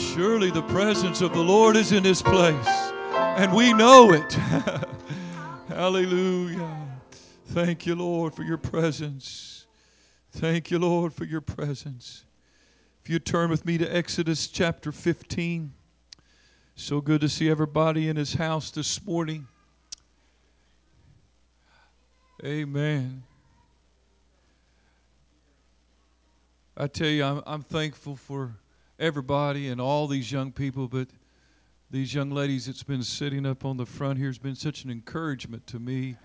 Surely the presence of the Lord is in this place, and we know it. Hallelujah. Thank you, Lord, for your presence. Thank you, Lord, for your presence. If you turn with me to Exodus chapter 15. So good to see everybody in his house this morning. Amen. I tell you, I'm thankful for everybody and all these young people, but these young ladies that's been sitting up on the front here has been such an encouragement to me.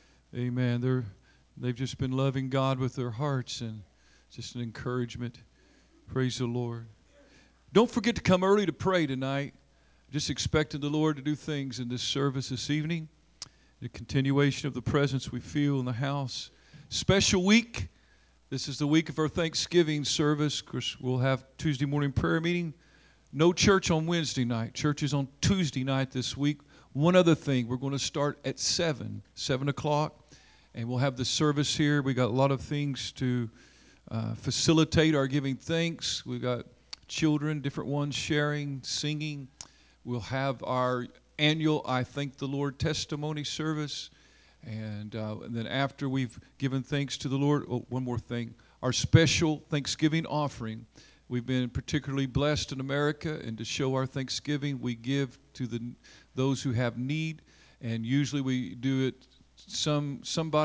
Amen. They've just been loving God with their hearts, and just an encouragement. Praise the Lord. Don't forget to come early to pray tonight. Just expecting the Lord to do things in this service this evening. The continuation of the presence we feel in the house. Special week. This is the week of our Thanksgiving service. Of course, we'll have Tuesday morning prayer meeting. No church on Wednesday night. Church is on Tuesday night this week. One other thing, we're going to start at 7 o'clock, and we'll have the service here. We got a lot of things to facilitate our giving thanks. We've got children, different ones sharing, singing. We'll have our annual I Thank the Lord testimony service. And then after we've given thanks to the Lord, one more thing, our special Thanksgiving offering. We've been particularly blessed in America, and to show our thanksgiving, we give to those who have need. And usually we do it some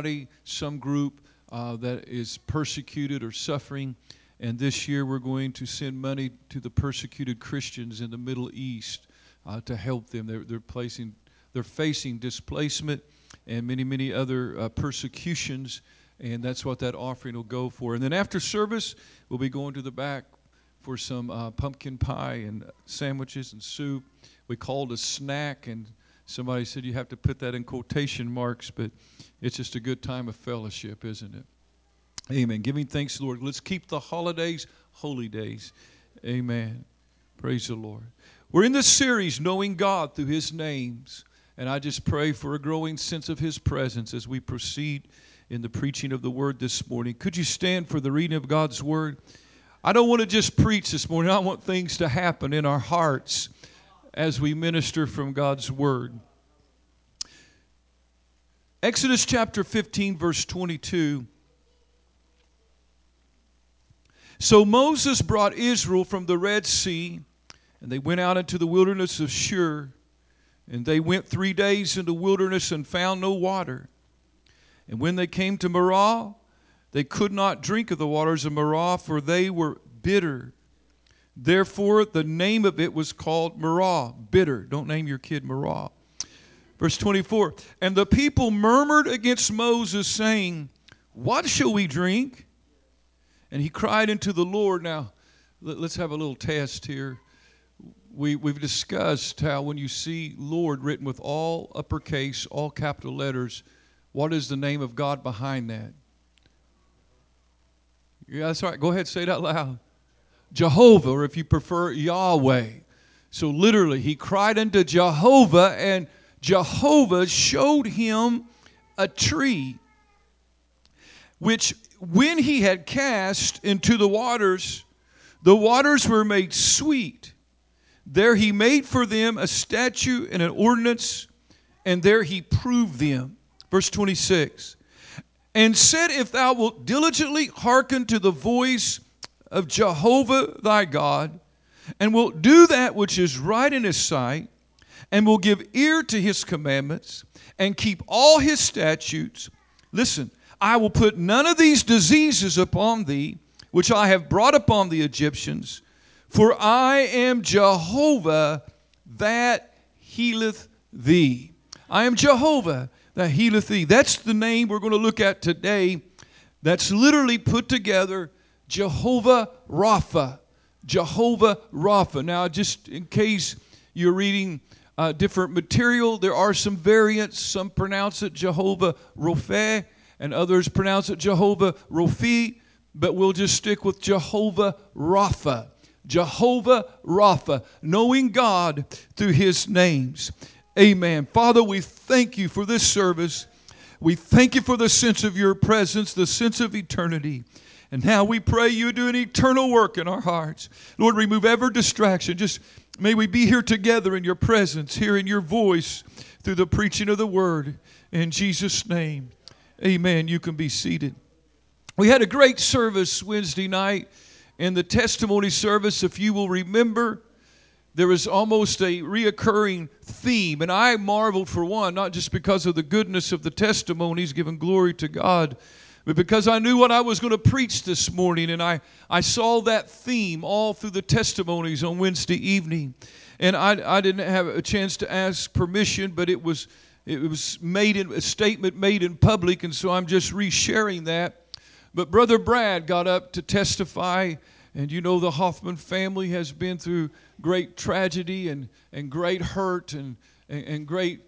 group that is persecuted or suffering. And this year we're going to send money to the persecuted Christians in the Middle East to help them. They're facing displacement and many other persecutions, and that's what that offering will go for. And then after service, we'll be going to the back for some pumpkin pie and sandwiches and soup. We called a snack, and somebody said you have to put that in quotation marks, but it's just a good time of fellowship, isn't it? Amen. Giving thanks to the Lord. Let's keep the holidays holy days. Amen. Praise the Lord. We're in this series, Knowing God Through His Names. And I just pray for a growing sense of His presence as we proceed in the preaching of the Word this morning. Could you stand for the reading of God's Word? I don't want to just preach this morning. I want things to happen in our hearts as we minister from God's Word. Exodus chapter 15, verse 22. So Moses brought Israel from the Red Sea, and they went out into the wilderness of Shur. And they went 3 days in the wilderness and found no water. And when they came to Marah, they could not drink of the waters of Marah, for they were bitter. Therefore, the name of it was called Marah, bitter. Don't name your kid Marah. Verse 24, and the people murmured against Moses, saying, what shall we drink? And he cried unto the Lord. Now, let's have a little test here. We've discussed how when you see Lord written with all uppercase, all capital letters, what is the name of God behind that? Yeah, that's right. Go ahead, say it out loud. Jehovah, or if you prefer, Yahweh. So literally, he cried unto Jehovah, and Jehovah showed him a tree, which when he had cast into the waters were made sweet. There he made for them a statute and an ordinance, and there he proved them. Verse 26. And said, if thou wilt diligently hearken to the voice of Jehovah thy God, and wilt do that which is right in his sight, and will give ear to his commandments, and keep all his statutes, listen, I will put none of these diseases upon thee, which I have brought upon the Egyptians, for I am Jehovah that healeth thee. I am Jehovah that healeth thee. That's the name we're going to look at today. That's literally put together, Jehovah Rapha. Jehovah Rapha. Now, just in case you're reading different material, there are some variants. Some pronounce it Jehovah Rophe, and others pronounce it Jehovah Rophi, but we'll just stick with Jehovah Rapha. Jehovah Rapha, knowing God through His names. Amen. Father, we thank you for this service. We thank you for the sense of your presence, the sense of eternity. And now we pray you do an eternal work in our hearts. Lord, remove every distraction. Just may we be here together in your presence, hearing your voice through the preaching of the word. In Jesus' name, amen. You can be seated. We had a great service Wednesday night. In the testimony service, if you will remember, there was almost a reoccurring theme. And I marveled, for one, not just because of the goodness of the testimonies, giving glory to God, but because I knew what I was going to preach this morning. And I saw that theme all through the testimonies on Wednesday evening. And I didn't have a chance to ask permission, but it was made in a statement made in public, and so I'm just resharing that. But Brother Brad got up to testify, and you know the Hoffman family has been through great tragedy and great hurt and great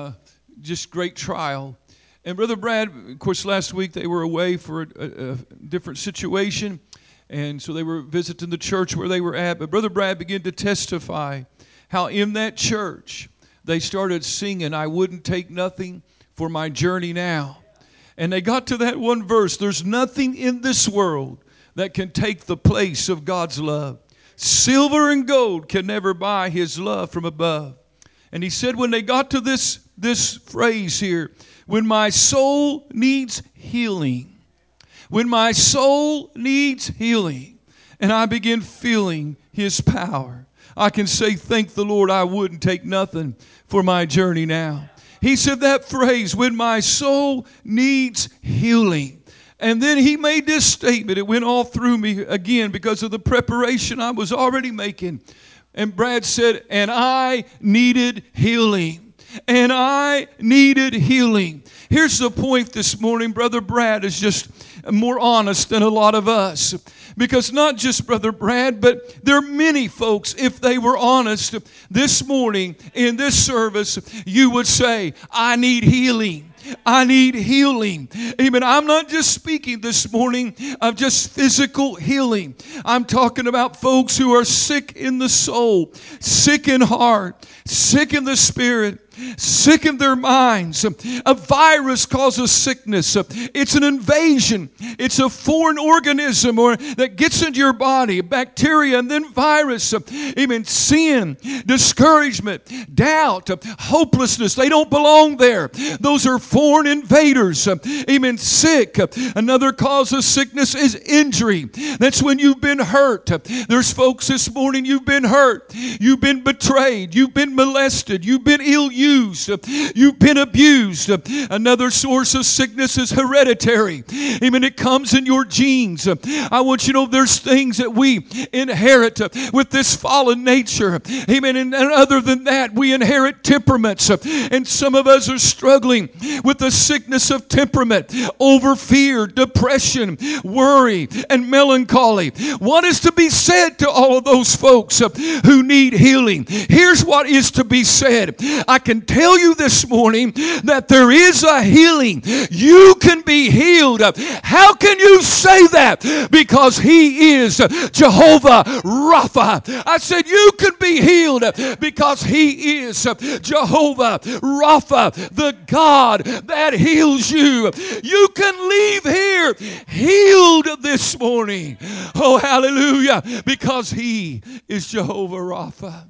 just great trial. And Brother Brad, of course, last week they were away for a different situation, and so they were visiting the church where they were at. But Brother Brad began to testify how in that church they started singing, "I wouldn't take nothing for my journey now." And they got to that one verse, "There's nothing in this world that can take the place of God's love. Silver and gold can never buy His love from above." And he said when they got to this phrase here, "When my soul needs healing," when my soul needs healing, and I begin feeling His power, I can say, "Thank the Lord, I wouldn't take nothing for my journey now." He said that phrase, "when my soul needs healing." And then he made this statement. It went all through me again because of the preparation I was already making. And Brad said, "And I needed healing. And I needed healing." Here's the point this morning. Brother Brad is just more honest than a lot of us. Because not just Brother Brad, but there are many folks, if they were honest this morning in this service, you would say, "I need healing. I need healing." Amen. I'm not just speaking this morning of just physical healing. I'm talking about folks who are sick in the soul, sick in heart, sick in the spirit, sick in their minds. A virus causes sickness. It's an invasion. It's a foreign organism that gets into your body, bacteria and then virus. Amen. Sin, discouragement, doubt, hopelessness. They don't belong there. Those are foreign invaders. Amen. Sick. Another cause of sickness is injury. That's when you've been hurt. There's folks this morning, you've been hurt. You've been betrayed. You've been molested. You've been ill-used. You've been abused. Another source of sickness is hereditary. Amen. It comes in your genes. I want you to know there's things that we inherit with this fallen nature. Amen. And other than that, we inherit temperaments. And some of us are struggling with the sickness of temperament, over fear, depression, worry, and melancholy. What is to be said to all of those folks who need healing? Here's what is to be said. I can tell you this morning that there is a healing. You can be healed. How can you say that? Because He is Jehovah Rapha. I said you can be healed because He is Jehovah Rapha, the God that heals you. You can leave here healed this morning. Oh, hallelujah. Because He is Jehovah Rapha.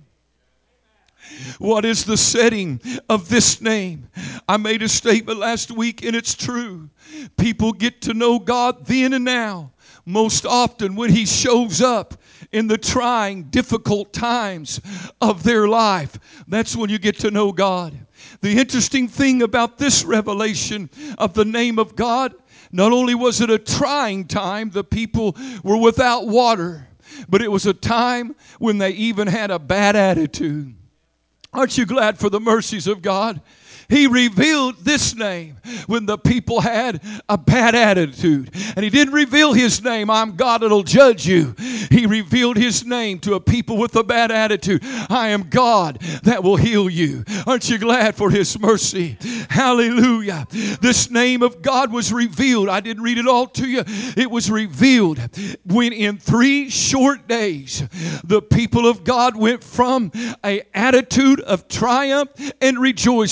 What is the setting of this name? I made a statement last week, and it's true. People get to know God then and now. Most often when He shows up in the trying, difficult times of their life, that's when you get to know God. The interesting thing about this revelation of the name of God, not only was it a trying time, the people were without water, but it was a time when they even had a bad attitude. Aren't you glad for the mercies of God? He revealed this name when the people had a bad attitude. And He didn't reveal His name, "I'm God that'll judge you." He revealed His name to a people with a bad attitude. "I am God that will heal you." Aren't you glad for His mercy? Hallelujah. This name of God was revealed. I didn't read it all to you. It was revealed when in 3 short days the people of God went from an attitude of triumph and rejoicing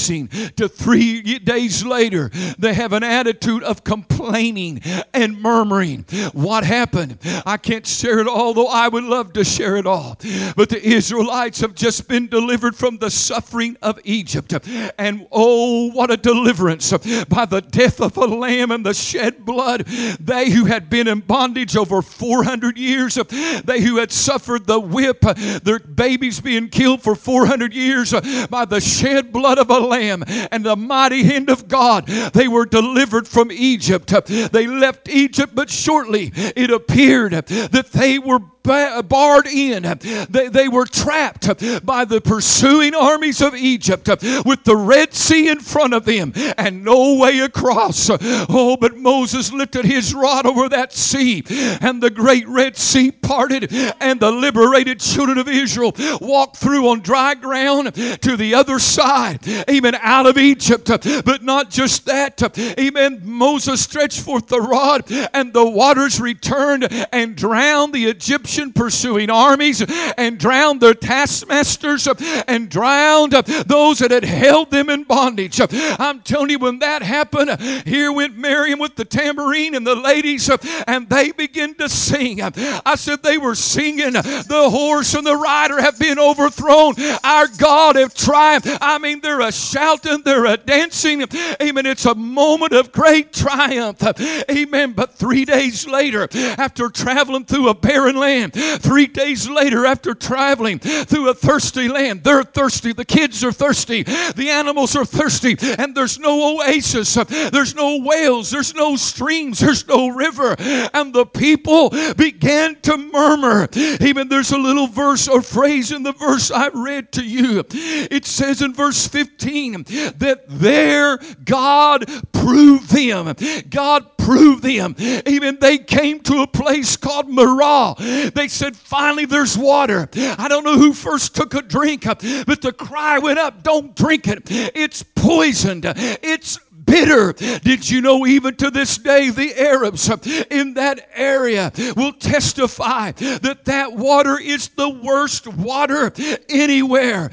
to 3 days later, they have an attitude of complaining and murmuring. What happened? I can't share it all, though I would love to share it all. But the Israelites have just been delivered from the suffering of Egypt. And oh, what a deliverance by the death of a lamb and the shed blood. They who had been in bondage over 400 years, they who had suffered the whip, their babies being killed for 400 years, by the shed blood of a lamb and the mighty hand of God, they were delivered from Egypt. They left Egypt, but shortly it appeared that they were barred in. They were trapped by the pursuing armies of Egypt with the Red Sea in front of them and no way across. Oh, but Moses lifted his rod over that sea, and the great Red Sea parted, and the liberated children of Israel walked through on dry ground to the other side, amen, out of Egypt. But not just that, amen, Moses stretched forth the rod, and the waters returned and drowned the Egyptian pursuing armies, and drowned their taskmasters, and drowned those that had held them in bondage. I'm telling you, when that happened, here went Miriam with the tambourine and the ladies, and they began to sing. I said they were singing, the horse and the rider have been overthrown, our God have triumphed. I mean, they're a shouting, they're a dancing, amen. It's a moment of great triumph, amen. But 3 days later, after traveling through a barren land, 3 days later, after traveling through a thirsty land, they're thirsty, the kids are thirsty, the animals are thirsty, and there's no oasis, there's no wells, there's no streams, there's no river, and the people began to murmur. Even there's a little verse or phrase in the verse I read to you. It says in verse 15 that there God proved them. God proved them. Even they came to a place called Marah. They said, finally there's water. I don't know who first took a drink, but the cry went up, don't drink it. It's poisoned. It's bitter. Did you know even to this day the Arabs in that area will testify that that water is the worst water anywhere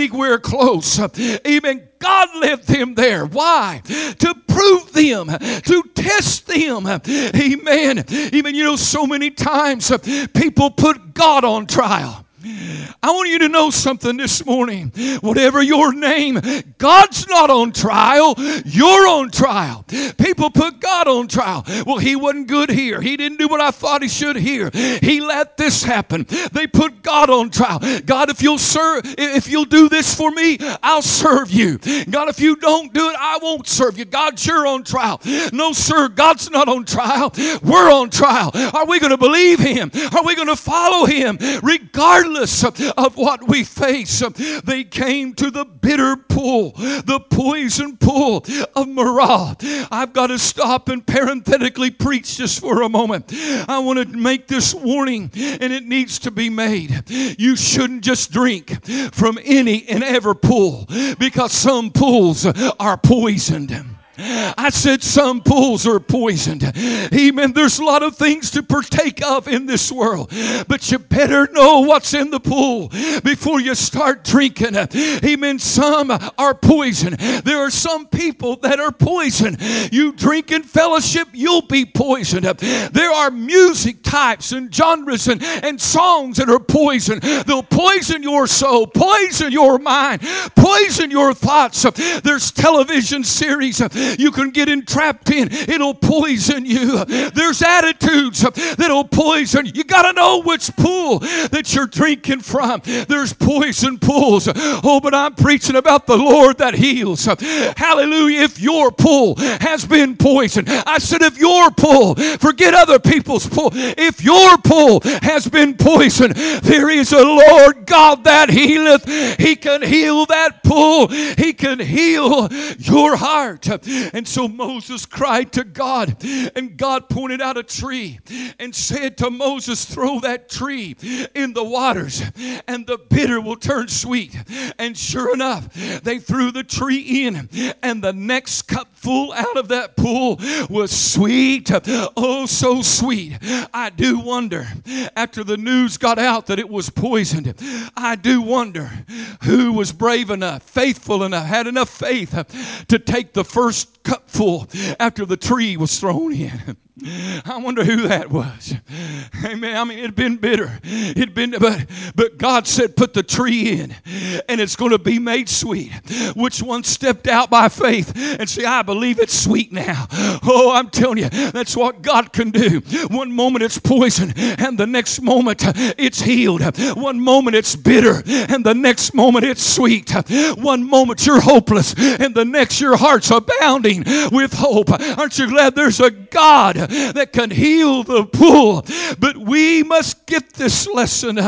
close. Even God left them there. Why? To prove them, to test them. Amen. Even, you know, so many times people put God on trial. I want you to know something this morning. Whatever your name, God's not on trial. You're on trial. People put God on trial. Well, he wasn't good here. He didn't do what I thought he should here. He let this happen. They put God on trial. God, if you'll do this for me, I'll serve you. God, if you don't do it, I won't serve you. God, you're on trial. No, sir, God's not on trial. We're on trial. Are we going to believe him? Are we going to follow him? Regardless of what we face. They came to the bitter pool, the poison pool of Marah. I've got to stop and parenthetically preach just for a moment. I want to make this warning, and it needs to be made. You shouldn't just drink from any and every pool, because some pools are poisoned. I said some pools are poisoned. Amen. There's a lot of things to partake of in this world, but you better know what's in the pool before you start drinking. Amen. Some are poison. There are some people that are poison. You drink in fellowship, you'll be poisoned. There are music types and genres and songs that are poison. They'll poison your soul, poison your mind, poison your thoughts. There's television series you can get entrapped in. It'll poison you. There's attitudes that'll poison you. You got to know which pool that you're drinking from. There's poison pools. Oh, but I'm preaching about the Lord that heals. Hallelujah. If your pool has been poisoned, I said if your pool, forget other people's pool, if your pool has been poisoned, there is a Lord God that healeth. He can heal that pool. He can heal your heart. And so Moses cried to God, and God pointed out a tree and said to Moses, throw that tree in the waters and the bitter will turn sweet. And sure enough, they threw the tree in, and the next cupful cupful out of that pool was sweet. Oh, so sweet. I do wonder, after the news got out that it was poisoned, I do wonder who was brave enough, faithful enough, had enough faith to take the first cupful after the tree was thrown in. I wonder who that was. Amen. I mean, it'd been bitter. But God said, put the tree in, and it's going to be made sweet. Which one stepped out by faith and say, I believe it's sweet now? Oh, I'm telling you, that's what God can do. One moment it's poison, and the next moment it's healed. One moment it's bitter, and the next moment it's sweet. One moment you're hopeless, and the next your heart's abounding with hope. Aren't you glad there's a God that can heal the pool? But we must get this lesson.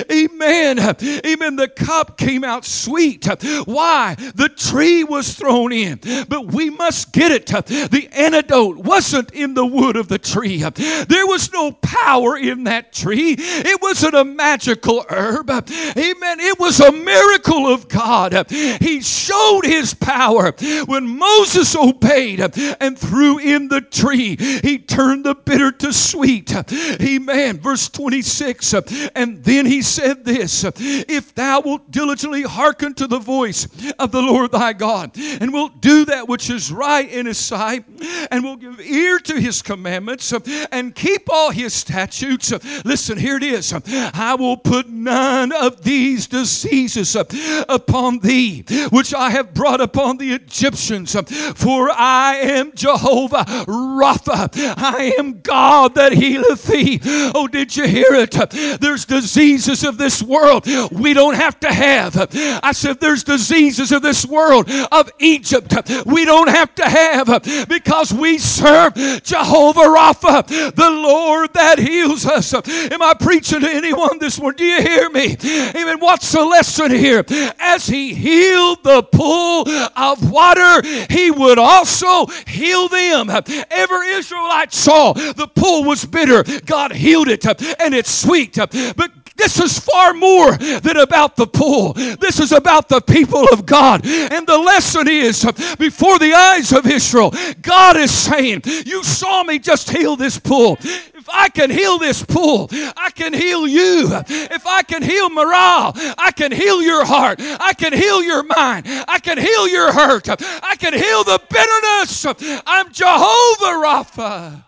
Amen. Amen. The cup came out sweet. Why? The tree was thrown in. But we must get it. The antidote wasn't in the wood of the tree. There was no power in that tree. It wasn't a magical herb. Amen. It was a miracle of God. He showed His power when Moses obeyed and threw in the tree. He turned the bitter to sweet. Amen. Verse 26. And then he said this, if thou wilt diligently hearken to the voice of the Lord thy God, and wilt do that which is right in His sight, and will give ear to His commandments, and keep all His statutes. Listen, here it is. I will put none of these diseases upon thee, which I have brought upon the Egyptians, for I am Jehovah Rapha. I am God that healeth thee. Oh, did you hear it? There's diseases of this world we don't have to have. I said there's diseases of this world of Egypt we don't have to have, because we serve Jehovah Rapha, the Lord that heals us. Am I preaching to anyone this morning? Do you hear me? Amen. What's the lesson here? As He healed the pool of water, He would also heal them. Every Israelite saw the pool was bitter. God healed it, and it's sweet. But this is far more than about the pool. This is about the people of God. And the lesson is, before the eyes of Israel, God is saying, you saw me just heal this pool. If I can heal this pool, I can heal you. If I can heal morale, I can heal your heart. I can heal your mind. I can heal your hurt. I can heal the bitterness. I'm Jehovah Rapha.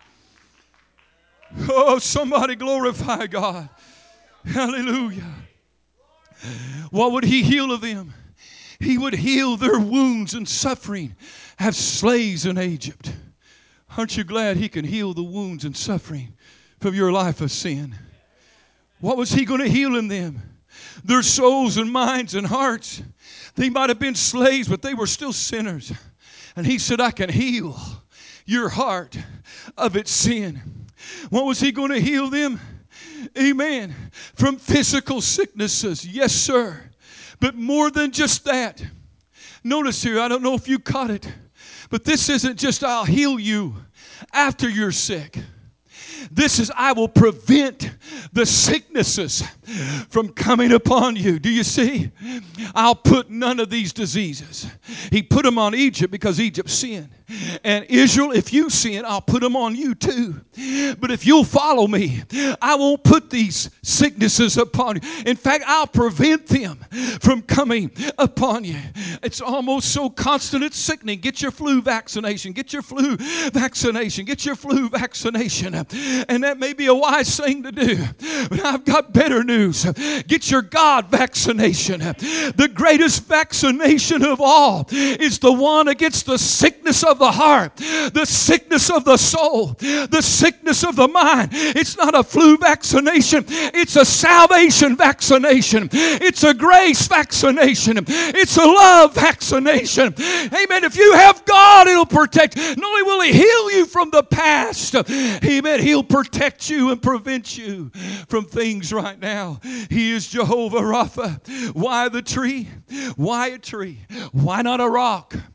Oh, somebody glorify God. Hallelujah. What would He heal of them? He would heal their wounds and suffering as slaves in Egypt. Aren't you glad He can heal the wounds and suffering from your life of sin? What was He going to heal in them? Their souls and minds and hearts. They might have been slaves, but they were still sinners. And He said, I can heal your heart of its sin. What was He going to heal them? Amen. From physical sicknesses. Yes, sir. But more than just that. Notice here, I don't know if you caught it, but this isn't just I'll heal you after you're sick. This is I will prevent the sicknesses from coming upon you. Do you see? I'll put none of these diseases. He put them on Egypt because Egypt sinned. And Israel, if you sin, I'll put them on you too. But if you'll follow me, I won't put these sicknesses upon you. In fact, I'll prevent them from coming upon you. It's almost so constant it's sickening. Get your flu vaccination. Get your flu vaccination. Get your flu vaccination. And that may be a wise thing to do. But I've got better news. Get your God vaccination. The greatest vaccination of all is the one against the sickness of the heart, the sickness of the soul, the sickness of the mind. It's not a flu vaccination. It's a salvation vaccination. It's a grace vaccination. It's a love vaccination. Amen. If you have God, He'll protect. Not only will He heal you from the past, amen, He'll protect you and prevent you from things right now. He is Jehovah Rapha. Why the tree? Why a tree? Why not a rock?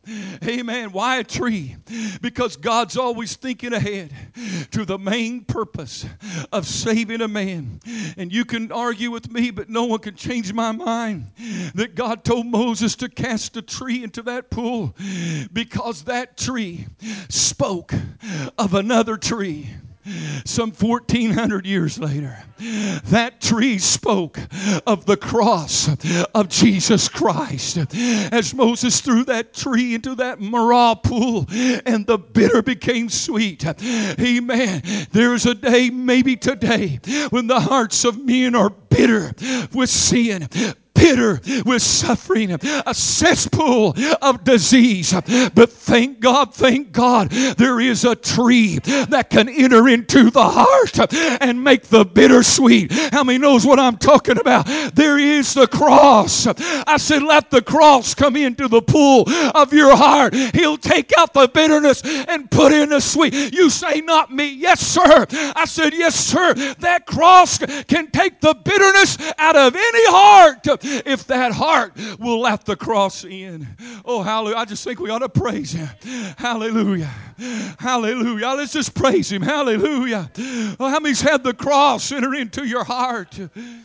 Amen. Why a tree? Because God's always thinking ahead to the main purpose of saving a man. And you can argue with me, but no one can change my mind that God told Moses to cast a tree into that pool because that tree spoke of another tree. Some 1,400 years later, that tree spoke of the cross of Jesus Christ. As Moses threw that tree into that Marah pool and the bitter became sweet. Amen. There's a day, maybe today, when the hearts of men are bitter with sin, bitter with suffering, a cesspool of disease. But thank God, there is a tree that can enter into the heart and make the bitter sweet. How many knows what I'm talking about? There is the cross. I said, let the cross come into the pool of your heart. He'll take out the bitterness and put in the sweet. You say, not me. Yes, sir. I said, yes, sir. That cross can take the bitterness out of any heart if that heart will let the cross in. Oh, hallelujah. I just think we ought to praise Him. Hallelujah. Hallelujah. Let's just praise Him. Hallelujah. Oh, how many's had the cross enter into your heart?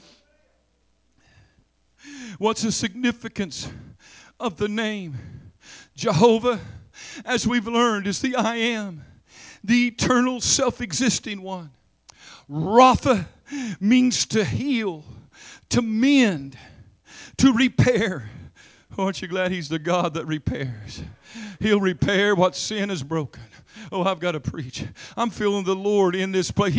What's the significance of the name? Jehovah, as we've learned, is the I am, the eternal self-existing one. Rapha means to heal, to mend, to repair. Oh, aren't you glad He's the God that repairs? He'll repair what sin has broken. Oh, I've got to preach. I'm feeling the Lord in this place.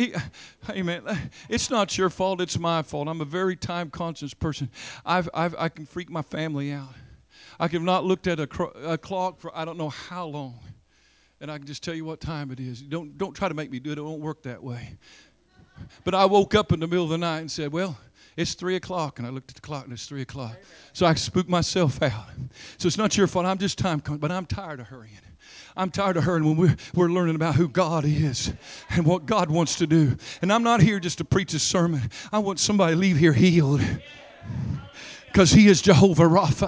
Amen. It's not your fault. It's my fault. I'm a very time-conscious person. I can freak my family out. I have not looked at a clock for I don't know how long. And I can just tell you what time it is. Don't try to make me do it. It won't work that way. But I woke up in the middle of the night and said, well, it's 3 o'clock. And I looked at the clock and it's 3 o'clock. Amen. So I spooked myself out. So it's not your fault. I'm just but I'm tired of hurrying. I'm tired of hurrying when we're learning about who God is and what God wants to do. And I'm not here just to preach a sermon. I want somebody to leave here healed. Because He is Jehovah Rapha.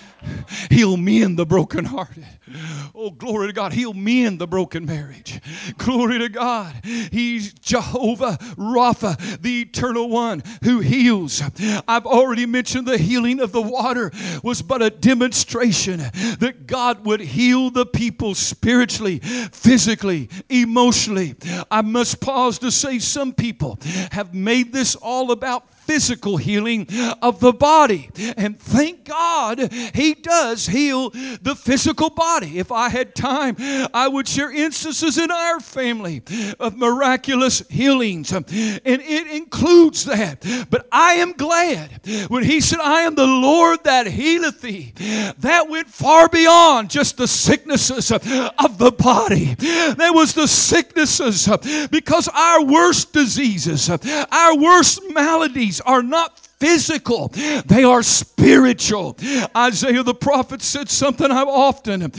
He'll mend the brokenhearted. Oh, glory to God. He'll mend the broken marriage. Glory to God. He's Jehovah Rapha, the eternal one who heals. I've already mentioned the healing of the water was but a demonstration that God would heal the people spiritually, physically, emotionally. I must pause to say some people have made this all about physical healing of the body. And thank God He does heal the physical body. If I had time, I would share instances in our family of miraculous healings. And it includes that. But I am glad when He said, I am the Lord that healeth thee. That went far beyond just the sicknesses of the body. There was the sicknesses because our worst diseases, our worst maladies are not physical. They are spiritual. Isaiah the prophet said something I've often,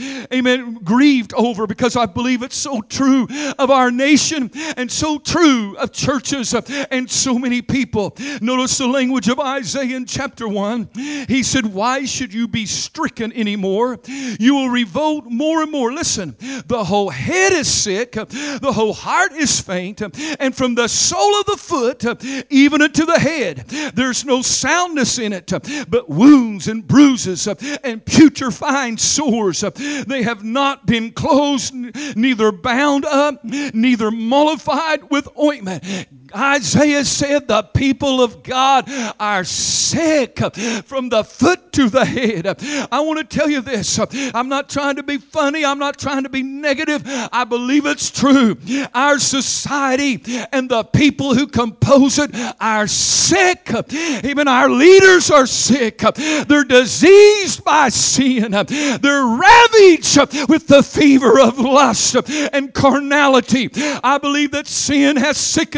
grieved over because I believe it's so true of our nation and so true of churches and so many people. Notice the language of Isaiah in chapter 1. He said, why should you be stricken anymore? You will revolt more and more. Listen, the whole head is sick, the whole heart is faint, and from the sole of the foot even unto the head, there's no soundness in it, but wounds and bruises and putrefying sores. They have not been closed, neither bound up, neither mollified with ointment. Isaiah said the people of God are sick from the foot to the head. I want to tell you this. I'm not trying to be funny. I'm not trying to be negative. I believe it's true. Our society and the people who compose it are sick. Even our leaders are sick. They're diseased by sin. They're ravaged with the fever of lust and carnality. I believe that sin has sickened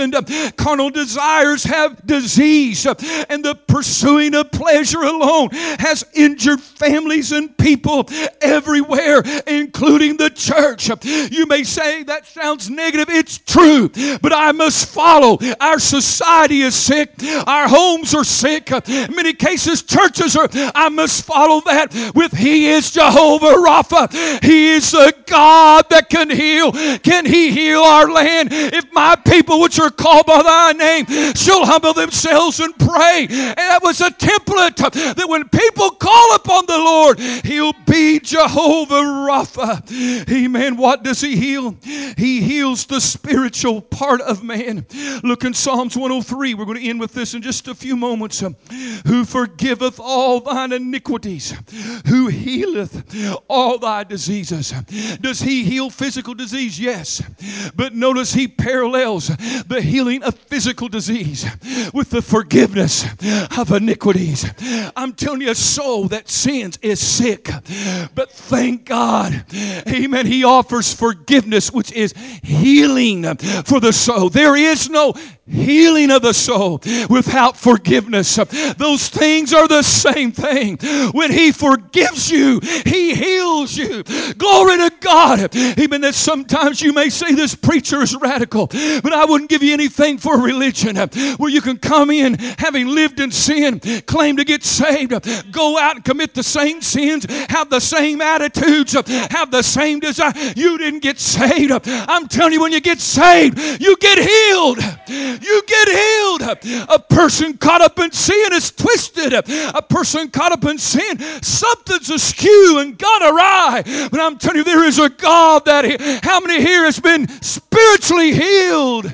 Carnal desires have disease, and the pursuing of pleasure alone has injured families and people everywhere, including the church. You may say that sounds negative. It's true, but I must follow. Our society is sick. Our homes are sick. In many cases, churches are. I must follow that with He is Jehovah Rapha. He is the God that can heal. Can He heal our land? If my people which are called by thy name shall humble themselves and pray. And that was a template that when people call upon the Lord, He'll be Jehovah Rapha. Amen. What does He heal? He heals the spiritual part of man. Look in Psalms 103. We're going to end with this in just a few moments. Who forgiveth all thine iniquities, who healeth all thy diseases. Does He heal physical disease? Yes. But notice He parallels the healing of physical disease with the forgiveness of iniquities. I'm telling you, a soul that sins is sick. But thank God, amen, He offers forgiveness, which is healing for the soul. There is no healing of the soul without forgiveness. Those things are the same thing. When He forgives you, He heals you. Glory to God. Even that sometimes you may say this preacher is radical, but I wouldn't give you anything for religion where you can come in having lived in sin, claim to get saved, go out and commit the same sins, have the same attitudes, have the same desire. You didn't get saved. I'm telling you, when you get saved, you get healed. You get healed. A person caught up in sin is twisted. A person caught up in sin, something's askew and gone awry. But I'm telling you, there is a God that, how many here has been spiritually healed?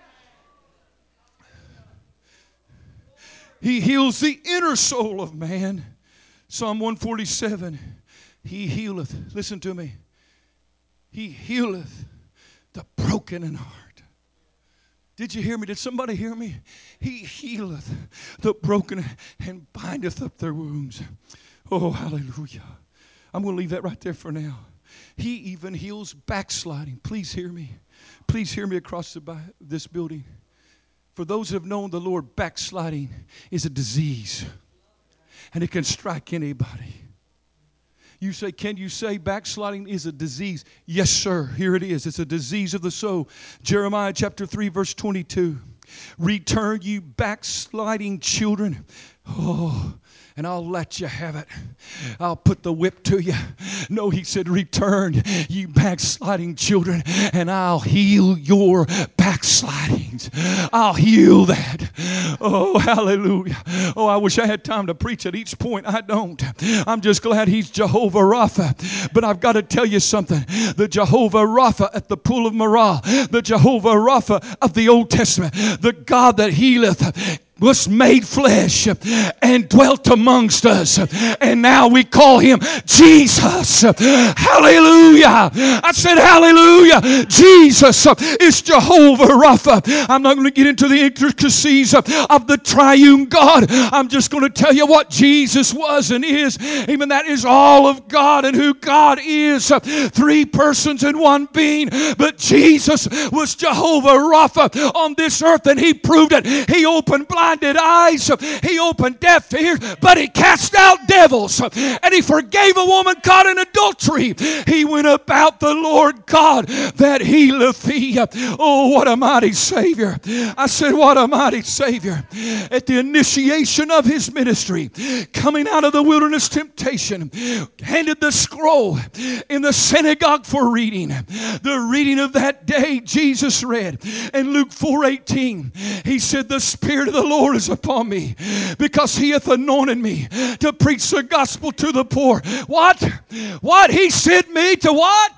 He heals the inner soul of man. Psalm 147, He healeth, listen to me, He healeth the broken in heart. Did you hear me? Did somebody hear me? He healeth the broken and bindeth up their wounds. Oh, hallelujah. I'm going to leave that right there for now. He even heals backsliding. Please hear me. Please hear me across this building. For those who have known the Lord, backsliding is a disease. And it can strike anybody. You say, can you say backsliding is a disease? Yes, sir. Here it is. It's a disease of the soul. Jeremiah chapter 3, verse 22. Return, you backsliding children. Oh, and I'll let you have it. I'll put the whip to you. No, He said, return, you backsliding children, and I'll heal your backslidings. I'll heal that. Oh, hallelujah. Oh, I wish I had time to preach at each point. I don't. I'm just glad He's Jehovah Rapha. But I've got to tell you something. The Jehovah Rapha at the pool of Marah, the Jehovah Rapha of the Old Testament, the God that healeth, was made flesh and dwelt amongst us. And now we call Him Jesus. Hallelujah. I said hallelujah. Jesus is Jehovah Rapha. I'm not going to get into the intricacies of the triune God. I'm just going to tell you what Jesus was and is. Even that is all of God and who God is. Three persons in one being. But Jesus was Jehovah Rapha on this earth, and He proved it. He opened blinded eyes. He opened deaf ears, but He cast out devils, and He forgave a woman caught in adultery. He went about the Lord God that healeth thee. Oh, what a mighty Savior. I said, what a mighty Savior. At the initiation of His ministry, coming out of the wilderness temptation, handed the scroll in the synagogue for reading. The reading of that day Jesus read in Luke 4:18. He said, the Spirit of the Lord is upon me, because He hath anointed me to preach the gospel to the poor. What? He sent me to what?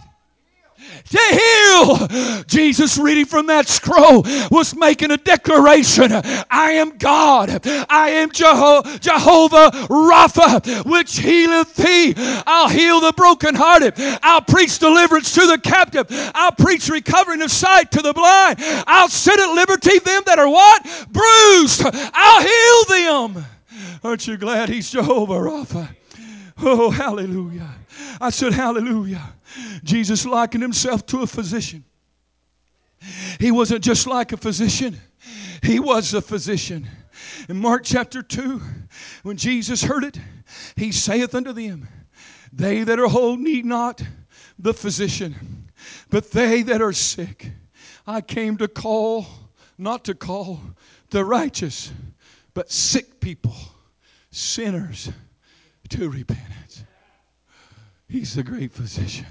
To heal. Jesus, reading from that scroll, was making a declaration. I am God. I am Jehovah Rapha, which healeth thee. I'll heal the brokenhearted. I'll preach deliverance to the captive. I'll preach recovering of sight to the blind. I'll set at liberty them that are what? Bruised. I'll heal them. Aren't you glad He's Jehovah Rapha? Oh, hallelujah. I said hallelujah. Jesus likened Himself to a physician. He wasn't just like a physician. He was a physician. In Mark chapter 2, when Jesus heard it, he saith unto them, they that are whole need not the physician, but they that are sick. I came to call, not to call the righteous, but sick people, sinners, to repentance. He's the great physician.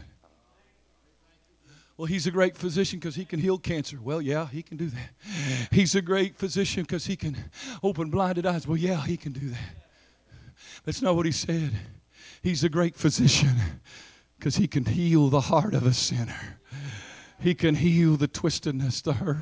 Well, he's a great physician because he can heal cancer. Well, yeah, he can do that. He's a great physician because he can open blinded eyes. Well, yeah, he can do that. That's not what he said. He's a great physician because he can heal the heart of a sinner. He can heal the twistedness, the hurt.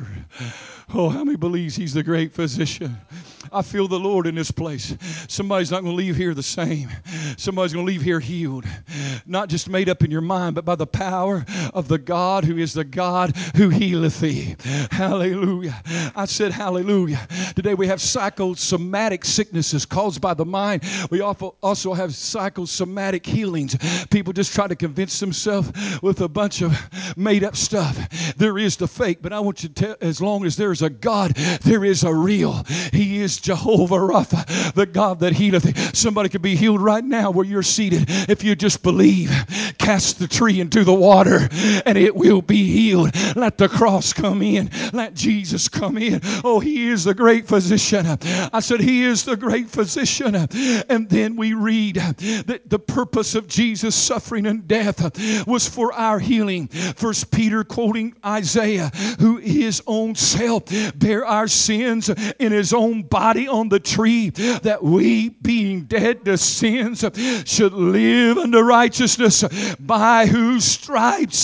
Oh, how many believes he's the great physician? I feel the Lord in this place. Somebody's not going to leave here the same. Somebody's going to leave here healed. Not just made up in your mind, but by the power of the God who is the God who healeth thee. Hallelujah. I said hallelujah. Today we have psychosomatic sicknesses caused by the mind. We also have psychosomatic healings. People just try to convince themselves with a bunch of made up stuff. There is the fake, but I want you to tell, as long as there is a God, there is a real. He is Jehovah Rapha, the God that healeth thee. Somebody could be healed right now where you're seated if you just believe. Cast the tree into the water and it will be healed. Let the cross come in. Let Jesus come in. Oh, he is the great physician. I said he is the great physician. And then we read that the purpose of Jesus' suffering and death was for our healing. First Peter, quoting Isaiah, who his own self bare our sins in his own body on the tree, that we, being dead to sins, should live unto righteousness, by whose stripes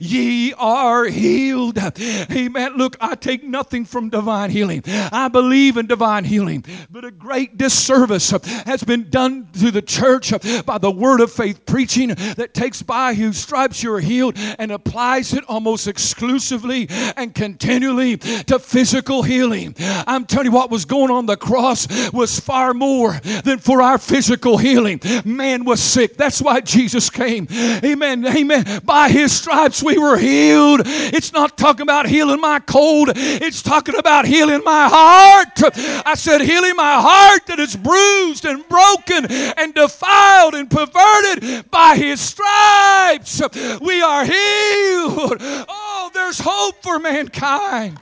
ye are healed. Amen. Look, I take nothing from divine healing. I believe in divine healing, but a great disservice has been done to the church by the word of faith preaching that takes by whose stripes you're healed and applies it almost exclusively and continually to physical healing. I'm telling you, what was going on the cross was far more than for our physical healing. Man was sick. That's why Jesus came. Amen. Amen. By his stripes we were healed. It's not talking about healing my cold. It's talking about healing my heart. I said healing my heart that is bruised and broken and defiled and perverted. By his stripes we are healed. Oh, there's hope for mankind.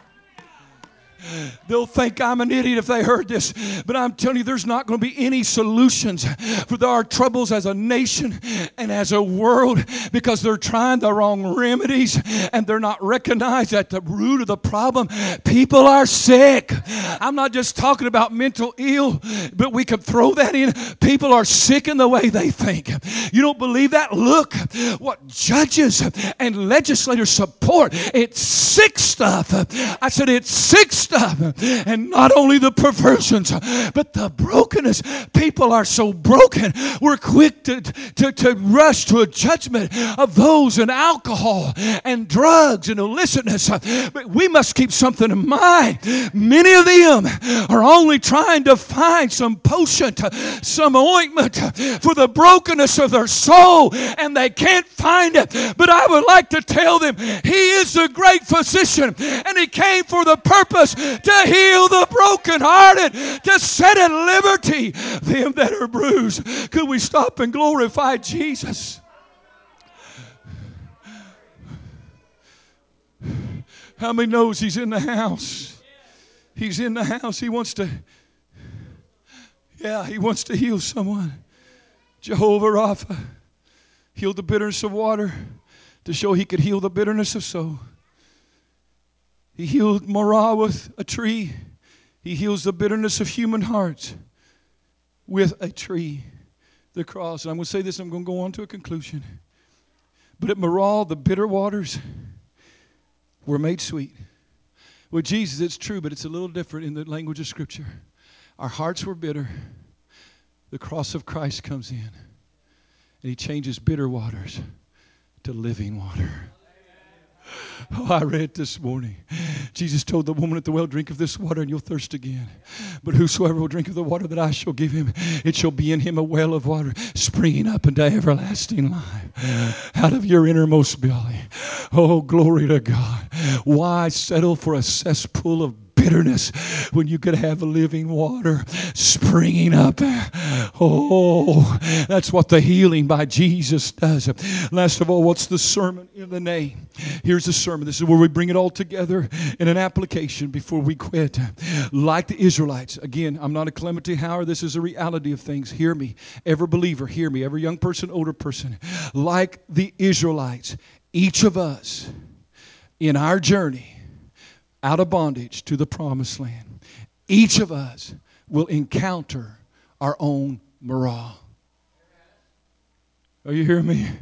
They'll think I'm an idiot if they heard this, but I'm telling you, there's not going to be any solutions for our troubles as a nation and as a world, because they're trying the wrong remedies and they're not recognized at the root of the problem. People are sick. I'm not just talking about mental ill, but we could throw that in. People are sick in the way they think. You don't believe that? Look what judges and legislators support. It's sick stuff. I said it's sick stuff. And not only the perversions, but the brokenness. People are so broken. We're quick to rush to a judgment of those in alcohol and drugs and illicitness. But we must keep something in mind. Many of them are only trying to find some potion, some ointment for the brokenness of their soul, and they can't find it. But I would like to tell them, he is the great physician, and he came for the purpose to heal the brokenhearted, to set at liberty them that are bruised. Could we stop and glorify Jesus? How many knows he's in the house? He's in the house. He wants to heal someone. Jehovah Rapha healed the bitterness of water to show he could heal the bitterness of soul. He healed Marah with a tree. He heals the bitterness of human hearts with a tree, the cross. And I'm going to say this, I'm going to go on to a conclusion. But at Marah, the bitter waters were made sweet. With Jesus, it's true, but it's a little different in the language of Scripture. Our hearts were bitter. The cross of Christ comes in, and he changes bitter waters to living water. Oh, I read this morning. Jesus told the woman at the well, drink of this water and you'll thirst again. But whosoever will drink of the water that I shall give him, it shall be in him a well of water springing up into everlasting life out of your innermost belly. Oh, glory to God. Why settle for a cesspool of bitterness when you could have living water springing up. Oh, that's what the healing by Jesus does. Last of all, what's the sermon in the name? Here's the sermon. This is where we bring it all together in an application before we quit. Like the Israelites. Again, I'm not a Clement Howard. This is a reality of things. Hear me. Every believer, hear me. Every young person, older person. Like the Israelites, each of us in our journey out of bondage to the promised land, each of us will encounter our own Marah. Are you hearing me?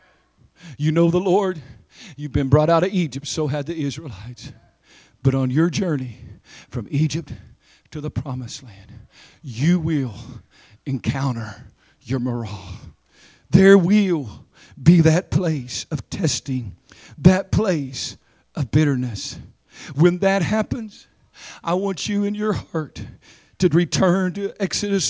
You know the Lord. You've been brought out of Egypt. So had the Israelites. But on your journey from Egypt to the promised land, you will encounter your Marah. There will be that place of testing, that place of bitterness. When that happens, I want you in your heart to return to Exodus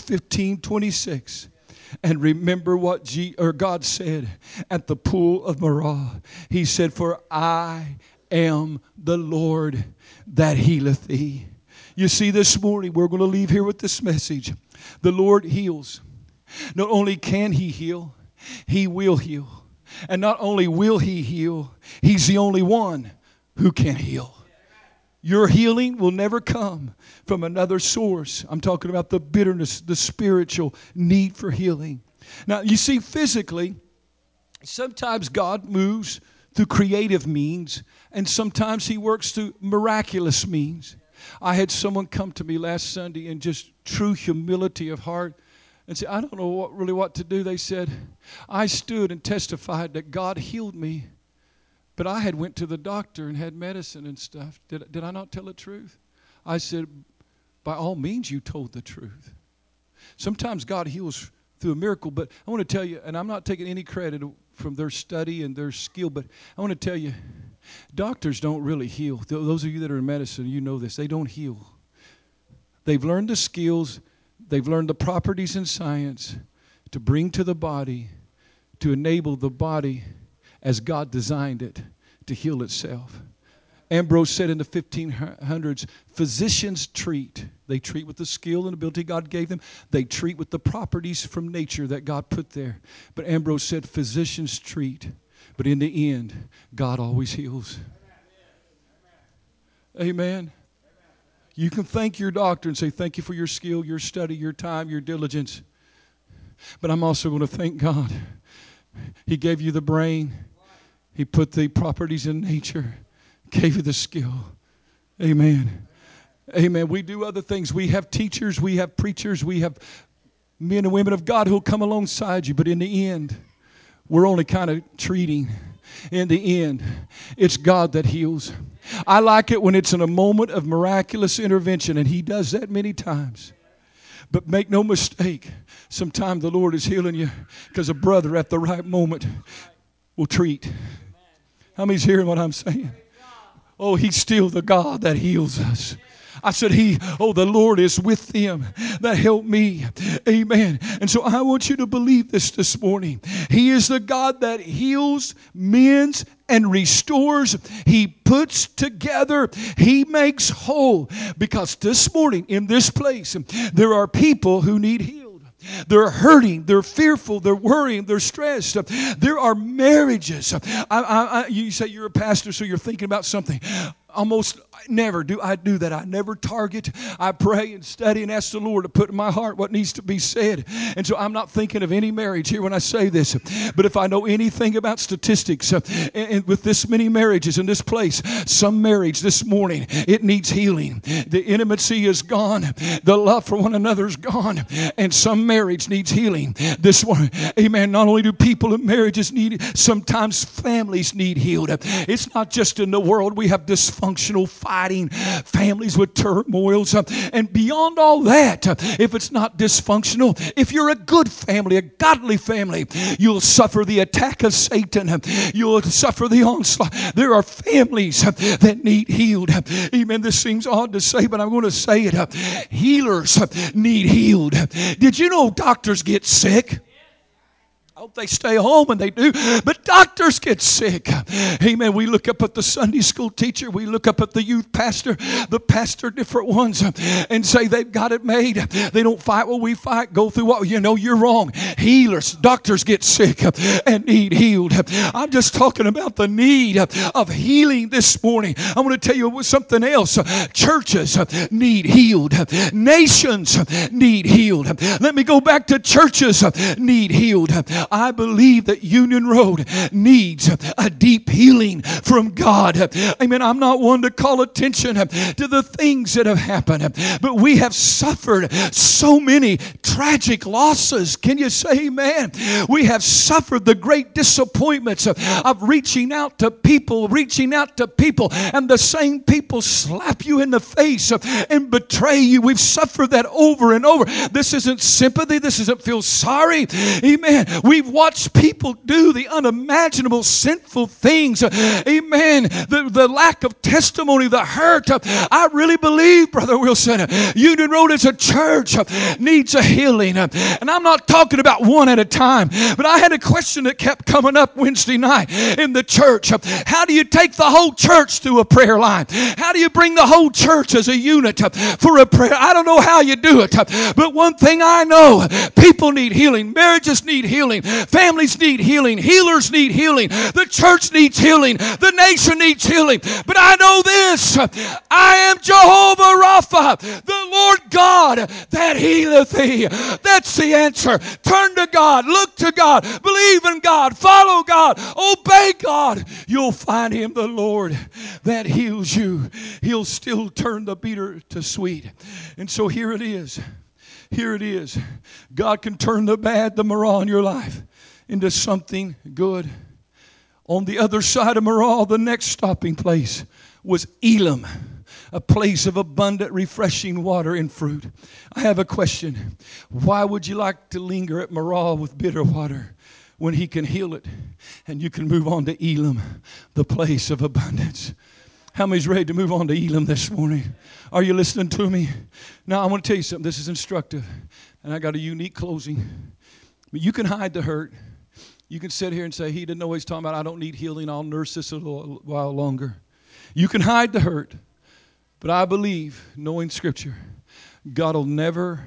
15:26 and remember what God said at the pool of Marah. He said, "For I am the Lord that healeth thee." You see, this morning we're going to leave here with this message. The Lord heals. Not only can He heal, He will heal. And not only will He heal, He's the only one who can heal. Your healing will never come from another source. I'm talking about the bitterness, the spiritual need for healing. Now, you see, physically, sometimes God moves through creative means, and sometimes He works through miraculous means. I had someone come to me last Sunday in just true humility of heart and say, "I don't know what to do." They said, "I stood and testified that God healed me, but I had went to the doctor and had medicine and stuff. Did I not tell the truth?" I said, "By all means, you told the truth." Sometimes God heals through a miracle, but I want to tell you, and I'm not taking any credit from their study and their skill, but I want to tell you, doctors don't really heal. Those of you that are in medicine, you know this. They don't heal. They've learned the skills. They've learned the properties in science to bring to the body, to enable the body as God designed it to heal itself. Ambrose said in the 1500s, physicians treat. They treat with the skill and ability God gave them. They treat with the properties from nature that God put there. But Ambrose said physicians treat. But in the end, God always heals. Amen. You can thank your doctor and say, "Thank you for your skill, your study, your time, your diligence." But I'm also going to thank God. He gave you the brain. He put the properties in nature. Gave you the skill. Amen. Amen. We do other things. We have teachers. We have preachers. We have men and women of God who will come alongside you. But in the end, we're only kind of treating. In the end, it's God that heals. I like it when it's in a moment of miraculous intervention, and He does that many times. But make no mistake, sometimes the Lord is healing you because a brother at the right moment will treat. How many's hearing what I'm saying? Oh, He's still the God that heals us. I said, the Lord is with them that help me. Amen. And so I want you to believe this morning. He is the God that heals, mends, and restores. He puts together. He makes whole. Because this morning in this place, there are people who need healing. They're hurting, they're fearful, they're worrying, they're stressed. There are marriages. You say you're a pastor, so you're thinking about something. Almost never do I do that. I never target. I pray and study and ask the Lord to put in my heart what needs to be said. And so I'm not thinking of any marriage here when I say this. But if I know anything about statistics, and with this many marriages in this place, some marriage this morning, it needs healing. The intimacy is gone. The love for one another is gone. And some marriage needs healing this morning. Amen. Not only do people in marriages need it, sometimes families need healed. It's not just in the world. We have dysfunctional fighting families with turmoils. And beyond all that, if it's not dysfunctional, if you're a good family, a godly family, you'll suffer the attack of Satan. You'll suffer the onslaught. There are families that need healed. Amen. This seems odd to say, but I'm going to say it. Healers need healed. Did you know doctors get sick? I hope they stay home, and they do. But doctors get sick. Amen. We look up at the Sunday school teacher. We look up at the youth pastor, the pastor, different ones, and say they've got it made. They don't fight what we fight. Go through what, you're wrong. Healers, doctors get sick and need healed. I'm just talking about the need of healing this morning. I want to tell you something else. Churches need healed. Nations need healed. Let me go back to churches need healed. I believe that Union Road needs a deep healing from God. Amen. I'm not one to call attention to the things that have happened, but we have suffered so many tragic losses. Can you say amen? We have suffered the great disappointments of reaching out to people, and the same people slap you in the face and betray you. We've suffered that over and over. This isn't sympathy. This isn't feel sorry. Amen. We've watched people do the unimaginable sinful things. Amen. The lack of testimony, the hurt. I really believe, Brother Wilson, Union Road as a church needs a healing. And I'm not talking about one at a time, but I had a question that kept coming up Wednesday night in the church. How do you take the whole church to a prayer line? How do you bring the whole church as a unit for a prayer? I don't know how you do it, but one thing I know, people need healing. Marriages need healing. Families need healing. Healers need healing. The church needs healing. The nation needs healing. But I know this. I am Jehovah Rapha, the Lord God that healeth thee. That's the answer. Turn to God. Look to God. Believe in God. Follow God. Obey God. You'll find Him, the Lord that heals you. He'll still turn the bitter to sweet. And so here it is. Here it is. God can turn the bad, the marah in your life, into something good. On the other side of Marah, the next stopping place was Elim, a place of abundant, refreshing water and fruit. I have a question. Why would you like to linger at Marah with bitter water when He can heal it and you can move on to Elim, the place of abundance? How many's ready to move on to Elim this morning? Are you listening to me? Now, I want to tell you something. This is instructive, and I got a unique closing. But you can hide the hurt. You can sit here and say, he didn't know what he's talking about. I don't need healing. I'll nurse this a little while longer. You can hide the hurt. But I believe, knowing Scripture, He'll never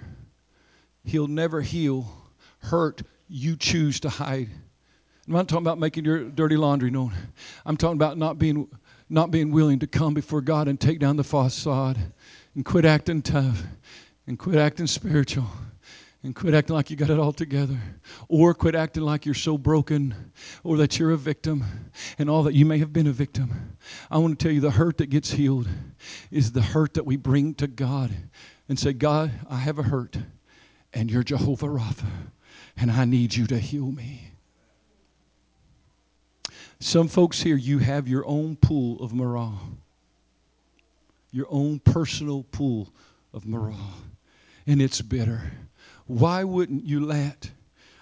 heal hurt you choose to hide. I'm not talking about making your dirty laundry known. I'm talking about not being willing to come before God and take down the facade and quit acting tough and quit acting spiritual and quit acting like you got it all together, or quit acting like you're so broken or that you're a victim and all that. You may have been a victim. I want to tell you, the hurt that gets healed is the hurt that we bring to God and say, God, I have a hurt and you're Jehovah Rapha and I need you to heal me. Some folks here, you have your own pool of Marah. Your own personal pool of Marah. And it's bitter. Why wouldn't you let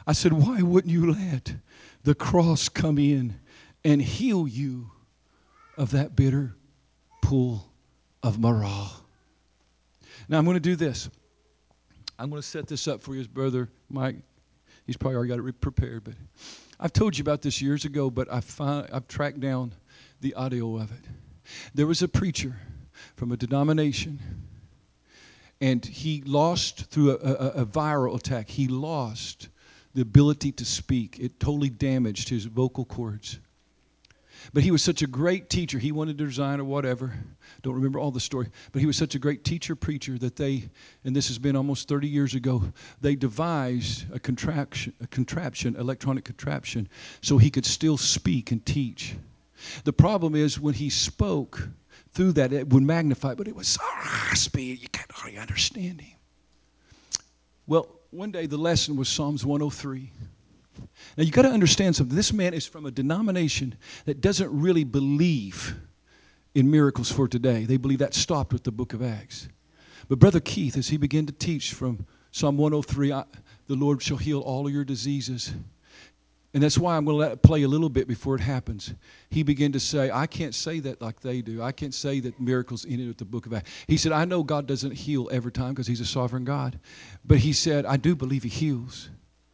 the cross come in and heal you of that bitter pool of Marah? Now I'm going to do this. I'm going to set this up for you, Brother Mike. He's probably already got it prepared, but I've told you about this years ago, but I've tracked down the audio of it. There was a preacher from a denomination, and he lost through a viral attack. He lost the ability to speak. It totally damaged his vocal cords. But he was such a great teacher. He wanted to design or whatever. Don't remember all the story. But he was such a great teacher, preacher, that and this has been almost 30 years ago, they devised a contraption, electronic contraption, so he could still speak and teach. The problem is when he spoke through that, it would magnify, but it was so raspy, you can't hardly understand him. Well, one day the lesson was Psalms 103. Now, you got to understand something. This man is from a denomination that doesn't really believe in miracles for today. They believe that stopped with the book of Acts. But Brother Keith, as he began to teach from Psalm 103, the Lord shall heal all of your diseases. And that's why I'm going to let it play a little bit before it happens. He began to say, I can't say that like they do. I can't say that miracles ended with the book of Acts. He said, I know God doesn't heal every time because He's a sovereign God. But he said, I do believe He heals.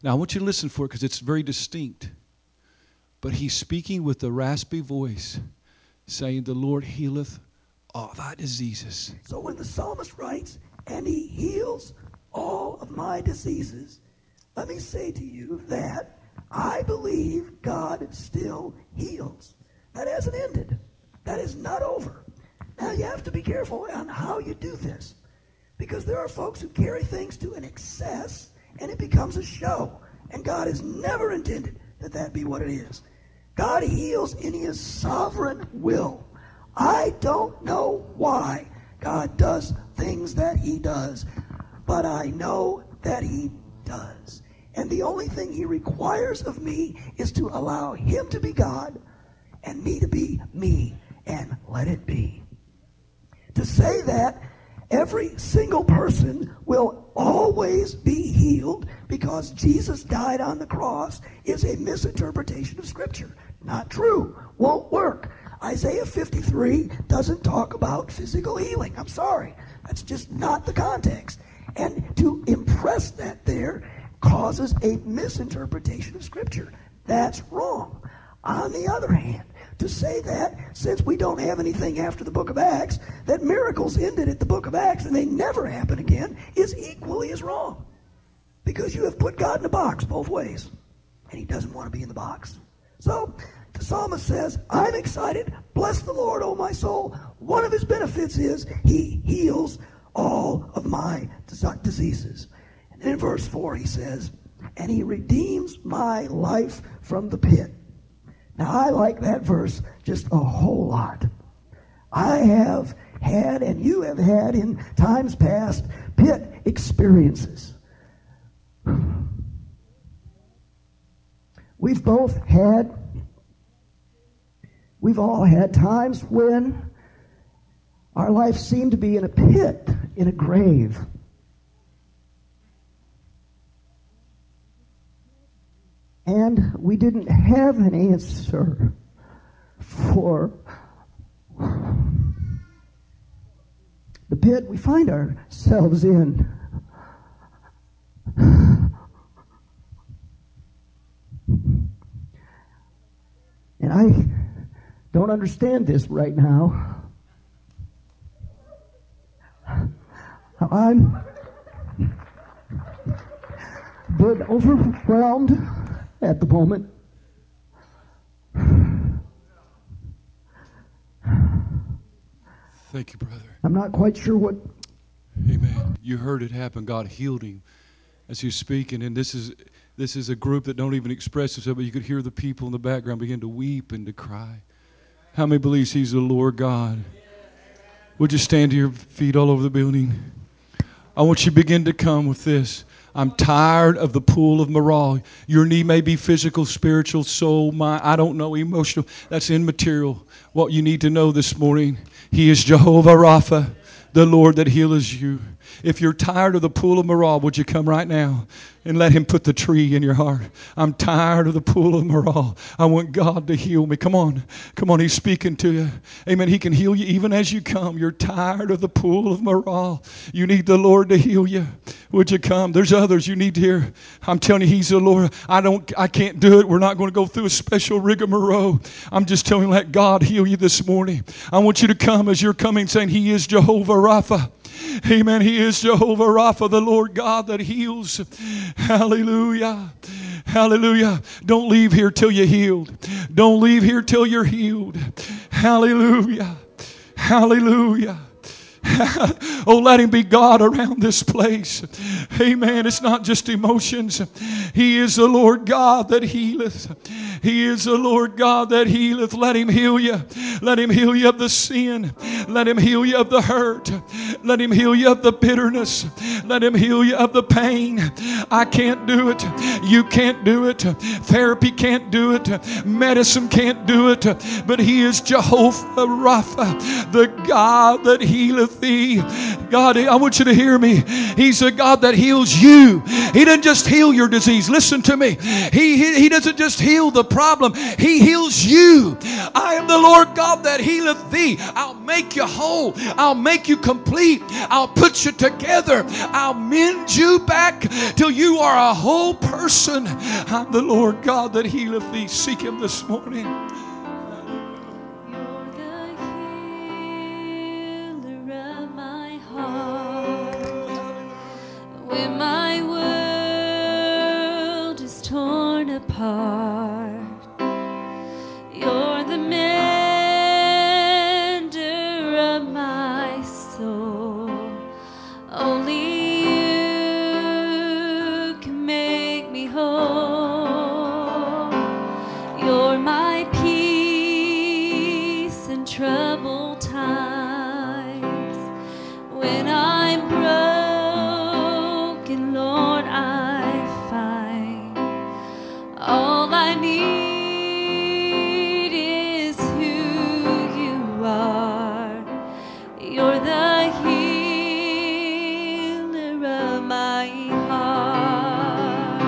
Now, I want you to listen for it because it's very distinct. But he's speaking with a raspy voice, saying, the Lord healeth all thy diseases. So when the psalmist writes, and he heals all of my diseases, let me say to you that I believe God still heals. That hasn't ended. That is not over. Now you have to be careful on how you do this, because there are folks who carry things to an excess and it becomes a show. And God has never intended that that be what it is. God heals in his sovereign will. I don't know why God does things that he does, but I know that he does. And the only thing he requires of me is to allow him to be God and me to be me, and let it be. To say that every single person will always be healed because Jesus died on the cross is a misinterpretation of Scripture. Not true. Won't work. Isaiah 53 doesn't talk about physical healing. I'm sorry. That's just not the context. And to impress that there causes a misinterpretation of Scripture. That's wrong. On the other hand, to say that, since we don't have anything after the book of Acts, that miracles ended at the book of Acts and they never happen again is equally as wrong. Because you have put God in a box both ways. And he doesn't want to be in the box. So, the psalmist says, I'm excited. Bless the Lord, O my soul. One of his benefits is he heals all of my diseases. And then in verse 4 he says, and he redeems my life from the pit. Now, I like that verse just a whole lot. I have had, and you have had in times past, pit experiences. We've all had times when our life seemed to be in a pit, in a grave. And we didn't have an answer for the pit we find ourselves in. And I don't understand this right now. I'm a bit overwhelmed at the moment. Thank you, brother. I'm not quite sure what... Amen. You heard it happen. God healed him as he was speaking. And this is a group that don't even express themselves, but you could hear the people in the background begin to weep and to cry. How many believes he's the Lord God? Would you stand to your feet all over the building? I want you to begin to come with this. I'm tired of the pool of Marah. Your need may be physical, spiritual, soul, mind, I don't know, emotional. That's immaterial. What you need to know this morning, he is Jehovah Rapha, the Lord that heals you. If you're tired of the pool of Marah, would you come right now and let him put the tree in your heart? I'm tired of the pool of Marah. I want God to heal me. Come on. Come on. He's speaking to you. Amen. He can heal you even as you come. You're tired of the pool of Marah. You need the Lord to heal you. Would you come? There's others you need to hear. I'm telling you, he's the Lord. I can't do it. We're not going to go through a special rigmarole. I'm just telling you, let God heal you this morning. I want you to come as you're coming saying he is Jehovah Rapha. Amen. He is Jehovah Rapha, the Lord God that heals. Hallelujah. Hallelujah. Don't leave here till you're healed. Don't leave here till you're healed. Hallelujah. Hallelujah. Oh, let him be God around this place. Amen. It's not just emotions. He is the Lord God that healeth. He is the Lord God that healeth. Let him heal you. Let him heal you of the sin. Let him heal you of the hurt. Let him heal you of the bitterness. Let him heal you of the pain. I can't do it. You can't do it. Therapy can't do it. Medicine can't do it. But he is Jehovah Rapha, the God that healeth thee. God, I want you to hear me. He's a God that heals you. He doesn't just heal your disease. Listen to me. He doesn't just heal the problem. He heals you. I am the Lord God that healeth thee. I'll make you whole. I'll make you complete. I'll put you together. I'll mend you back till you are a whole person. I'm the Lord God that healeth thee. Seek Him this morning. You're the healer of my heart. When my world is torn apart, you're the mender of my soul. Only you can make me whole. You're my peace in troubled times. When I'm broken, Lord, I find all I need is who you are. You're the healer of my heart,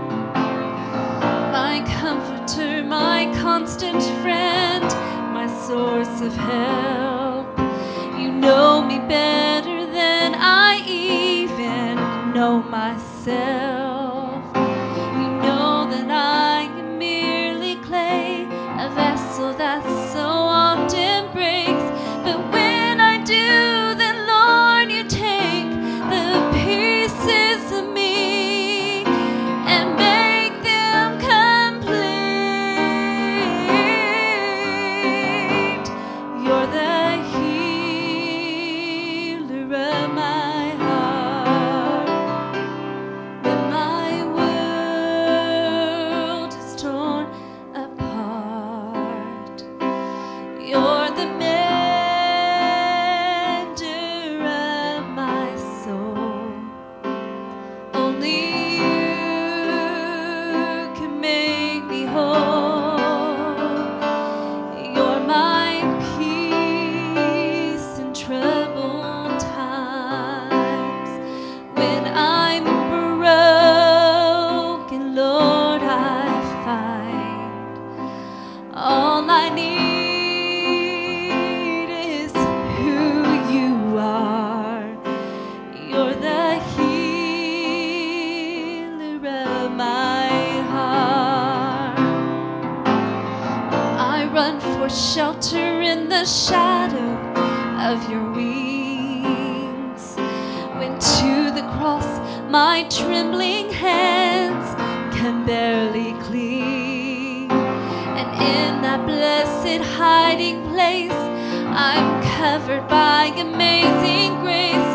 my comforter, my constant friend, my source of help. You know me better than I even know myself. You know that I am merely clay, a vessel that so often breaks. But when I do, then Lord, you take the pieces of me and make them complete. You're the healer of my heart. When my world is torn apart, you're the mender of my soul. Only you can make me whole. You're my peace in troubled times. When I'm broken, Lord, I find all I need is who you are. You're the healer of my heart. I run for shelter in the shadow of your wings. When to the cross my trembling hands can barely cling. And in that blessed hiding place, I'm covered by amazing grace.